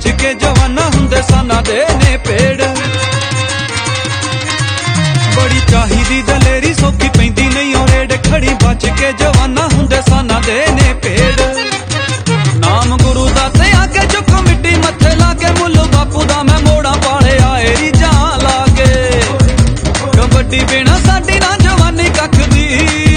के जवाना हुंदे साना दे ने पेड़। बड़ी चाहिदी दलेरी सौखी पैंदी नहीं और रेड खड़ी बच के जवाना हुंदे साना दे ने पेड़। नाम गुरु दा ते आके चुक मिट्टी मथे लाके मुल्लू बापू दा मैं मोड़ा पाले आए री जान लागे। कबड्डी बिना साडी ना जवानी कख दी,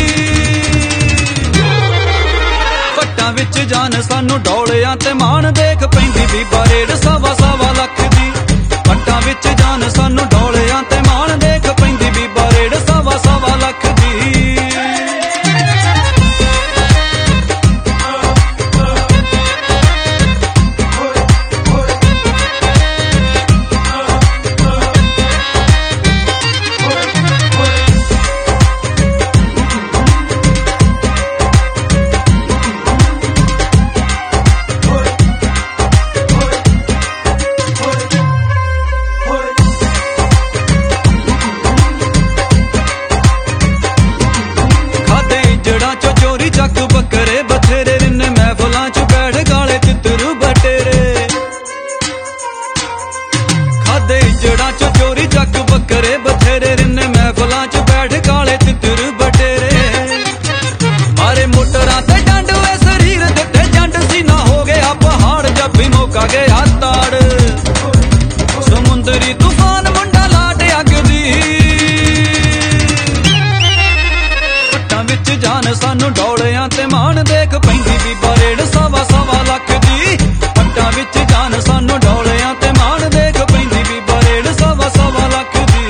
पट्टां विच जान सानू डोलियां ते मान देख पैंदी बीबा रेड सवा सवा लख दी। पट्टां विच जान सानू डोलियां ते मान देख पैंदी बीबा रेड सवा सवा लख दी। चक बकरे बथेरे रिन्ने महफिलां च बैठ गाले तितरू बटेरे। खादे इजड़ा च चोरी चक बकरे बथेरे रिन्ने महफिलां च बैठ गाले तितरू बटेरे। मारे मोटरां ते डंड वे शरीर दिते जंड सीना हो गया पहाड़ जब भी मौका गया ताड़। समुंदरी तूफान मुंडा लाट अग दी, पट्टां विच जान सानू डोलियां ते मान देख पैंदी बीबा रेड सवा सवा लख दी। पट्टां विच जान सानू डोलियां ते मान देख पैंदी बीबा रेड सवा सवा लख दी।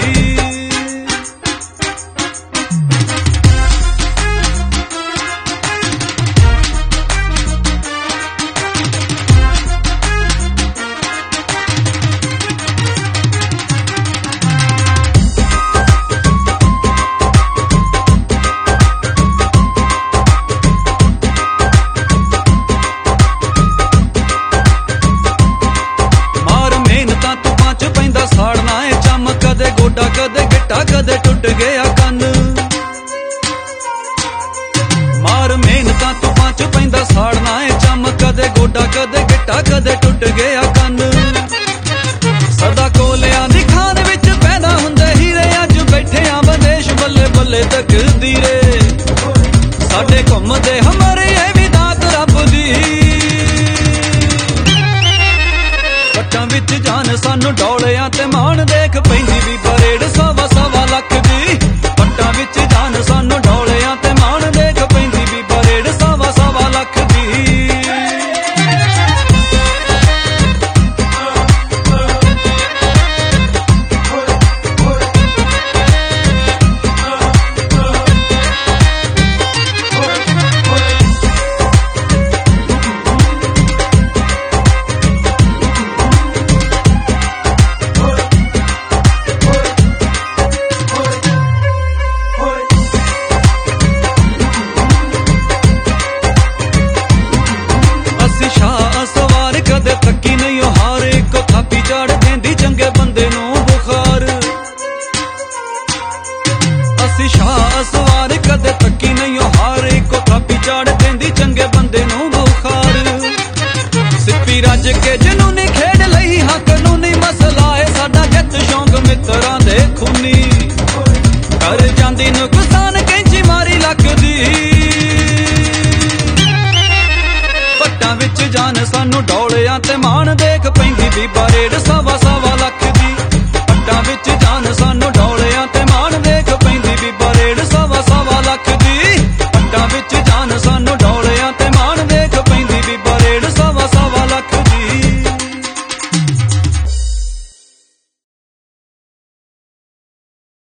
साड़ना है चम कदे गोडा कदे गिट्टा कदे टुट गया कन। मार मेहनतां तुपां च पैंदा साड़ना है चम कदे गोडा कदे गिट्टा कदे टुट गया कन। सदा कोलियां दी खान विच पैदा हुंदे हीरे अज बैठे आ बदेश बल्ले बल्ले तकदीरे। साडे घुमदे हमारे ये भी दात रब दी, पट्टां विच जान सानू डोलियां ते मान देख पैंदी बीबा रेड सवा सवा लख दी। पट्टां विच जान सानू डोलियां ते मान देख पैंदी बीबा रेड सवा सवा लख दी। कदे थकी नहीं हार एक थापी चढ़ देंदी चंगे बंदे नूं बुखार। असी शाह सवार कदे थकी नहीं हार एक थापी चढ़ देंदी चंगे बंदे नूं बुखार। सिप्पी रज के जनूनी खेड लई हां कानूनी मसला है साडा जित शौक मित्रां दे खूनी। कर जांदी नुकसान कैंची मारी लख दी, पट्टां विच जान सानू डोलियां ते मान देख पैंदी बीबा रेड सवा